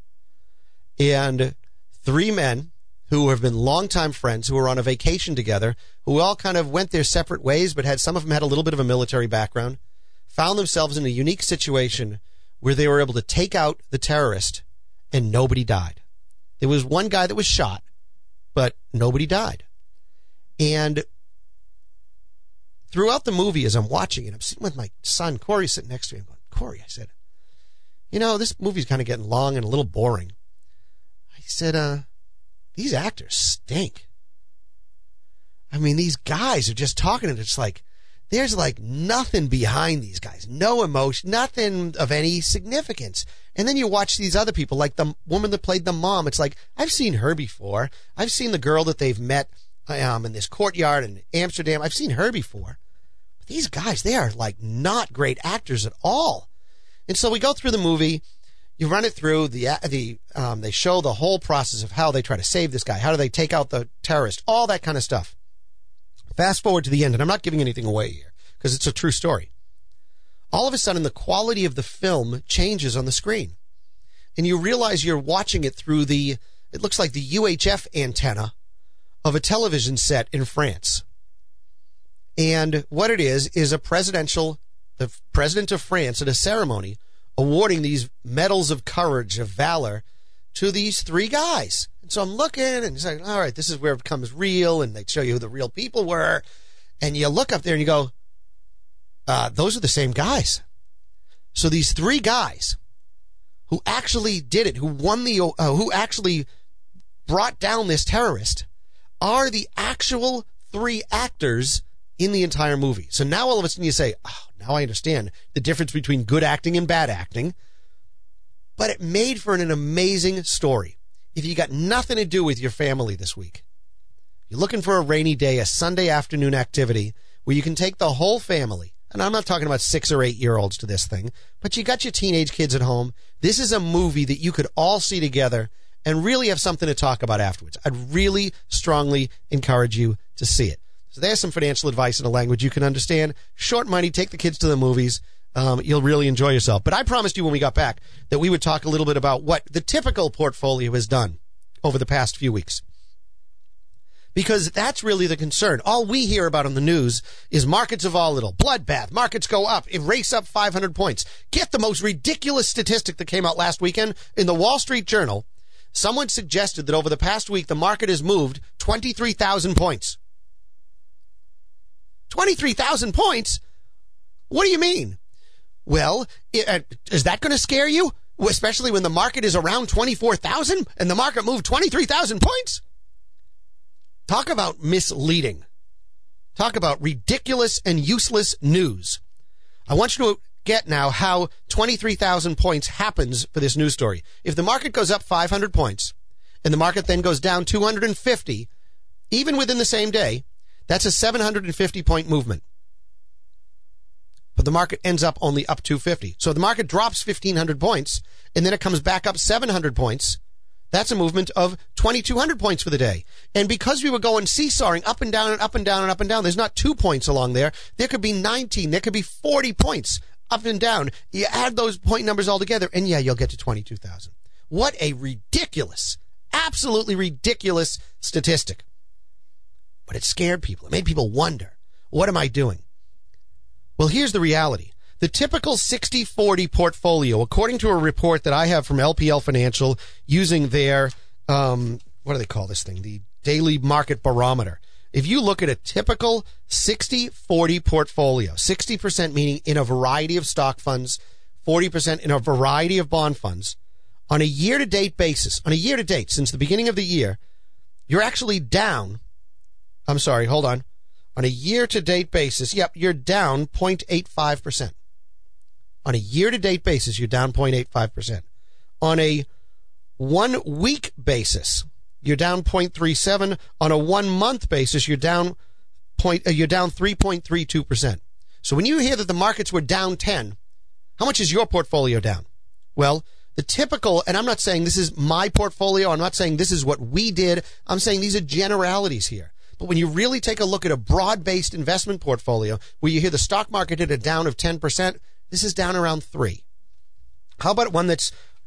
And three men who have been longtime friends, who were on a vacation together, who all kind of went their separate ways, but some of them had a little bit of a military background, found themselves in a unique situation where they were able to take out the terrorist and nobody died. There was one guy that was shot, but nobody died. And throughout the movie, as I'm watching it, I'm sitting with my son, Corey, sitting next to me. I'm going, Corey, I said, you know, this movie's kind of getting long and a little boring. I said, these actors stink. I mean, these guys are just talking, and it's like, there's like nothing behind these guys. No emotion, nothing of any significance. And then you watch these other people, like the woman that played the mom. It's like, I've seen her before. I've seen the girl that they've met in this courtyard in Amsterdam. I've seen her before. But these guys, they are like not great actors at all. And so we go through the movie. You run it through. They show the whole process of how they try to save this guy. How do they take out the terrorist? All that kind of stuff. Fast forward to the end, and I'm not giving anything away here because it's a true story. All of a sudden, the quality of the film changes on the screen, and you realize you're watching it through it looks like the UHF antenna of a television set in France. And what it is the president of France at a ceremony awarding these medals of courage, of valor, to these three guys. And so I'm looking, and it's like, all right, this is where it becomes real, and they show you who the real people were. And you look up there and you go, those are the same guys. So these three guys who actually did it, who actually brought down this terrorist, are the actual three actors in the entire movie. So now all of a sudden you say, oh, now I understand the difference between good acting and bad acting. But it made for an amazing story. If you got nothing to do with your family this week, you're looking for a rainy day, a Sunday afternoon activity where you can take the whole family, and I'm not talking about 6 or 8 year olds to this thing, but you got your teenage kids at home. This is a movie that you could all see together and really have something to talk about afterwards. I'd really strongly encourage you to see it. So there's some financial advice in a language you can understand. Short money, take the kids to the movies. You'll really enjoy yourself. But I promised you when we got back that we would talk a little bit about what the typical portfolio has done over the past few weeks. Because that's really the concern. All we hear about on the news is markets are volatile, bloodbath, markets go up, it race up 500 points. Get the most ridiculous statistic that came out last weekend in the Wall Street Journal. Someone suggested that over the past week, the market has moved 23,000 points. 23,000 points? What do you mean? Well, is that going to scare you? Especially when the market is around 24,000 and the market moved 23,000 points? Talk about misleading. Talk about ridiculous and useless news. I want you to get now how 23,000 points happens for this news story. If the market goes up 500 points and the market then goes down 250, even within the same day, that's a 750-point movement. But the market ends up only up 250. So the market drops 1,500 points, and then it comes back up 700 points. That's a movement of 2,200 points for the day. And because we were going seesawing up and down and up and down and up and down, there's not 2 points along there. There could be 19. There could be 40 points up and down. You add those point numbers all together, and yeah, you'll get to 22,000. What a ridiculous, absolutely ridiculous statistic. But it scared people. It made people wonder, what am I doing? Well, here's the reality. The typical 60-40 portfolio, according to a report that I have from LPL Financial using their, what do they call this thing? The Daily Market Barometer. If you look at a typical 60-40 portfolio, 60% meaning in a variety of stock funds, 40% in a variety of bond funds, on a year-to-date basis, since the beginning of the year, you're actually down. I'm sorry, hold on. On a year-to-date basis, you're down 0.85%. On a year-to-date basis, you're down 0.85%. On a 1-week basis, you're down 0.37. On a 1-month basis, you're down 3.32%. So when you hear that the markets were down 10, how much is your portfolio down? Well, the typical, and I'm not saying this is my portfolio, I'm not saying this is what we did, I'm saying these are generalities here. But when you really take a look at a broad-based investment portfolio where you hear the stock market hit a down of 10%, this is down around 3. How about one that's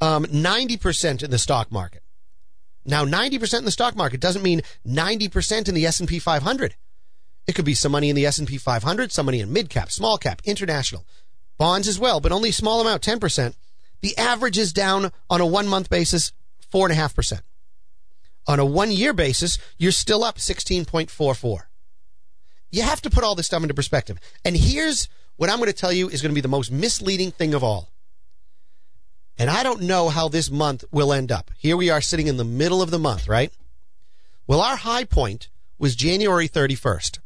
90% in the stock market? Now, 90% in the stock market doesn't mean 90% in the S&P 500. It could be some money in the S&P 500, some money in mid-cap, small-cap, international. Bonds as well, but only a small amount, 10%. The average is down on a 1-month basis, 4.5%. On a 1-year basis, you're still up 16.44. You have to put all this stuff into perspective. And here's what I'm going to tell you is going to be the most misleading thing of all. And I don't know how this month will end up. Here we are sitting in the middle of the month, right? Well, our high point was January 31st.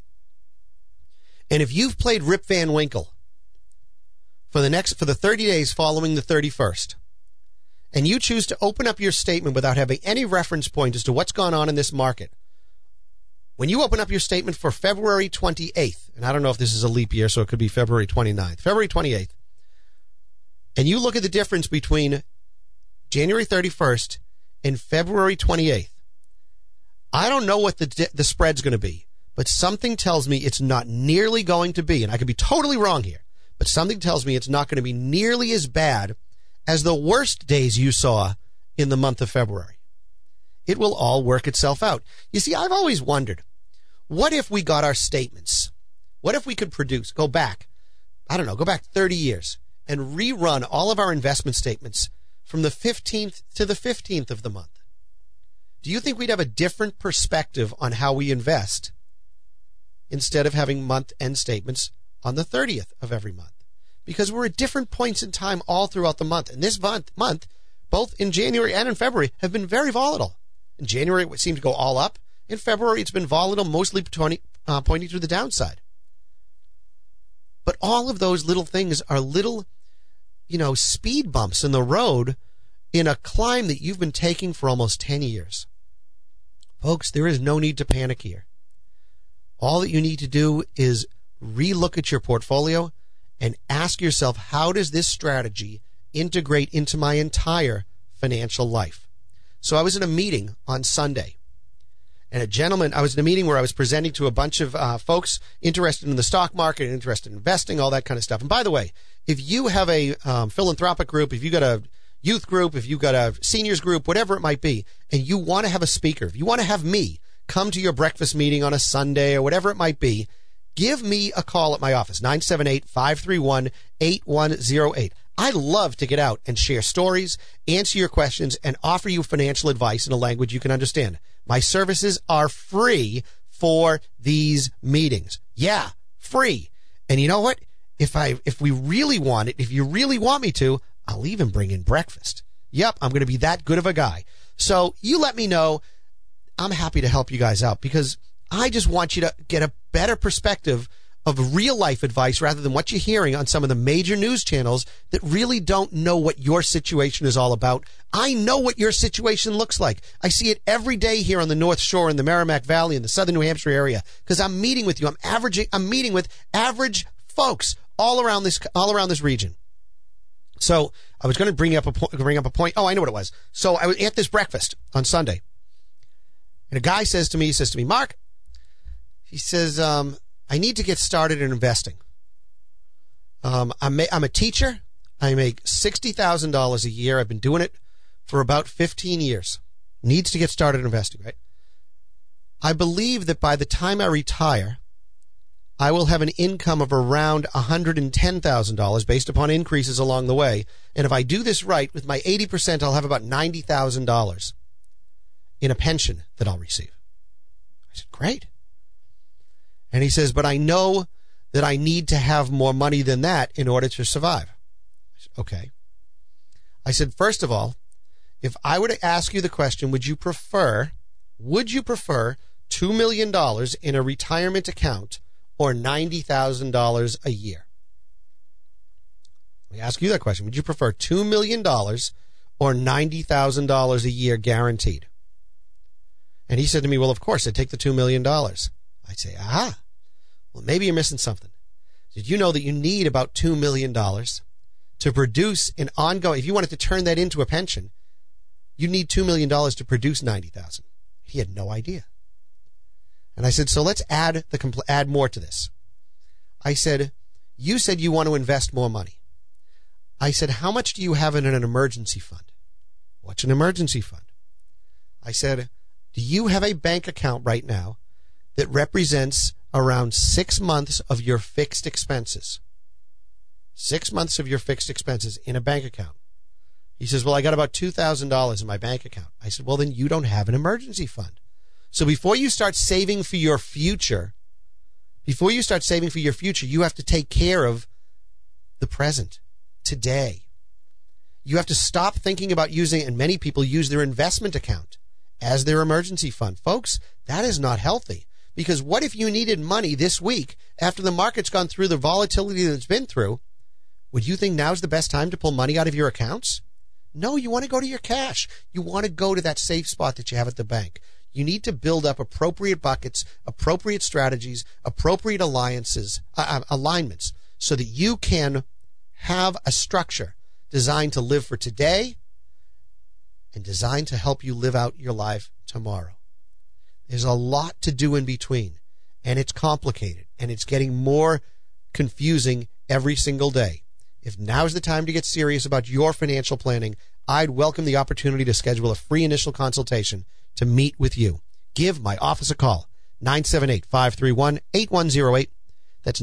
And if you've played Rip Van Winkle for the 30 days following the 31st, and you choose to open up your statement without having any reference point as to what's gone on in this market, when you open up your statement for February 28th, and I don't know if this is a leap year, so it could be February 29th, February 28th, and you look at the difference between January 31st and February 28th, I don't know what the spread's going to be, but something tells me it's not nearly going to be, and I could be totally wrong here, but something tells me it's not going to be nearly as bad as the worst days you saw in the month of February. It will all work itself out. You see, I've always wondered, what if we got our statements? What if we could go back 30 years and rerun all of our investment statements from the 15th to the 15th of the month? Do you think we'd have a different perspective on how we invest instead of having month-end statements on the 30th of every month? Because we're at different points in time all throughout the month. And this month, both in January and in February, have been very volatile. In January, it seemed to go all up. In February, it's been volatile, mostly pointing to the downside. But all of those little things are little, speed bumps in the road in a climb that you've been taking for almost 10 years. Folks, there is no need to panic here. All that you need to do is relook at your portfolio and ask yourself, how does this strategy integrate into my entire financial life? So I was in a meeting on Sunday, and I was in a meeting where I was presenting to a bunch of folks interested in the stock market, interested in investing, all that kind of stuff. And by the way, if you have a philanthropic group, if you got a youth group, if you got a seniors group, whatever it might be, and you want to have a speaker, if you want to have me come to your breakfast meeting on a Sunday or whatever it might be, give me a call at my office, 978-531-8108. I love to get out and share stories, answer your questions, and offer you financial advice in a language you can understand. My services are free for these meetings. Yeah, free. And you know what? If we really want it, if you really want me to, I'll even bring in breakfast. Yep, I'm going to be that good of a guy. So you let me know. I'm happy to help you guys out because I just want you to get a better perspective of real life advice rather than what you're hearing on some of the major news channels that really don't know what your situation is all about. I know what your situation looks like. I see it every day here on the North Shore in the Merrimack Valley in the southern New Hampshire area because I'm meeting with you. I'm meeting with average folks all around this region. So I was going to bring up a point. Oh, I know what it was. So I was at this breakfast on Sunday, and a guy says to me, Mark, he says, I need to get started in investing. I'm a teacher. I make $60,000 a year. I've been doing it for about 15 years. Needs to get started in investing, right? I believe that by the time I retire, I will have an income of around $110,000 based upon increases along the way. And if I do this right, with my 80%, I'll have about $90,000 in a pension that I'll receive. I said, great. And he says, but I know that I need to have more money than that in order to survive. I said, okay. I said, first of all, if I were to ask you the question, would you prefer $2 million in a retirement account or $90,000 a year? Let me ask you that question. Would you prefer $2 million or $90,000 a year guaranteed? And he said to me, well, of course, I'd take the $2 million. I'd say, well, maybe you're missing something. Did you know that you need about $2 million to produce an ongoing, if you wanted to turn that into a pension, you need $2 million to produce $90,000. He had no idea. And I said, so let's add more to this. I said, you said you want to invest more money. I said, how much do you have in an emergency fund? What's an emergency fund? I said, do you have a bank account right now that represents around 6 months of your fixed expenses? 6 months of your fixed expenses in a bank account. He says, well, I got about $2,000 in my bank account. I said, well, then you don't have an emergency fund. So before you start saving for your future, you have to take care of the present, today. You have to stop thinking about using, and many people use their investment account as their emergency fund. Folks, that is not healthy. Because what if you needed money this week after the market's gone through the volatility that it's been through? Would you think now's the best time to pull money out of your accounts? No, you want to go to your cash. You want to go to that safe spot that you have at the bank. You need to build up appropriate buckets, appropriate strategies, appropriate alignments, so that you can have a structure designed to live for today and designed to help you live out your life tomorrow. There's a lot to do in between, and it's complicated, and it's getting more confusing every single day. If now's the time to get serious about your financial planning, I'd welcome the opportunity to schedule a free initial consultation to meet with you. Give my office a call, 978-531-8108. That's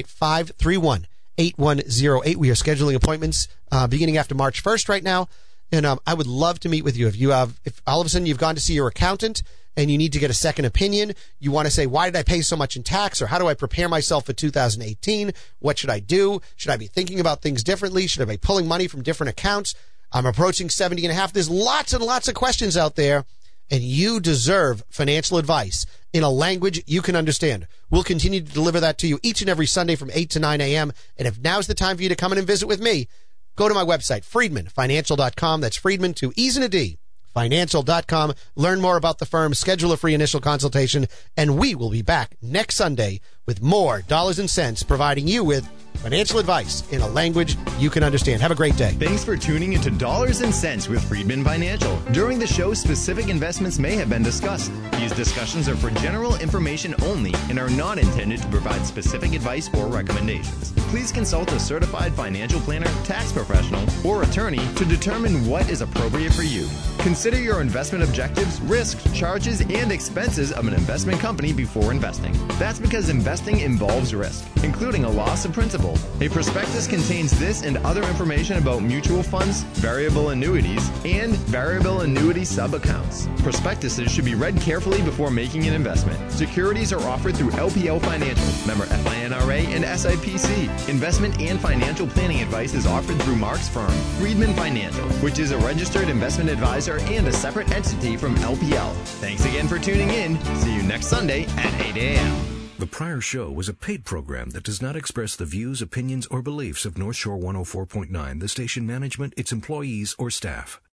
978-531-8108. We are scheduling appointments beginning after March 1st right now, and I would love to meet with you. If all of a sudden you've gone to see your accountant and you need to get a second opinion, you want to say, why did I pay so much in tax, or how do I prepare myself for 2018? What should I do? Should I be thinking about things differently? Should I be pulling money from different accounts? I'm approaching 70 and a half. There's lots and lots of questions out there, and you deserve financial advice in a language you can understand. We'll continue to deliver that to you each and every Sunday from 8 to 9 a.m. And if now's the time for you to come in and visit with me, go to my website, FriedmanFinancial.com. That's Friedman, 2 E's and a D. Financial.com. Learn more about the firm, schedule a free initial consultation, and we will be back next Sunday with more Dollars and Cents, providing you with Financial advice in a language you can understand. Have a great day. Thanks for tuning into Dollars and Cents with Friedman Financial. During the show, specific investments may have been discussed. These discussions are for general information only and are not intended to provide specific advice or recommendations. Please consult a certified financial planner, tax professional, or attorney to determine what is appropriate for you. Consider your investment objectives, risks, charges, and expenses of an investment company before investing. That's because investing involves risk, including a loss of principal. A prospectus contains this and other information about mutual funds, variable annuities, and variable annuity sub-accounts. Prospectuses should be read carefully before making an investment. Securities are offered through LPL Financial, member FINRA and SIPC. Investment and financial planning advice is offered through Mark's firm, Friedman Financial, which is a registered investment advisor and a separate entity from LPL. Thanks again for tuning in. See you next Sunday at 8 a.m. The prior show was a paid program that does not express the views, opinions, or beliefs of North Shore 104.9, the station management, its employees, or staff.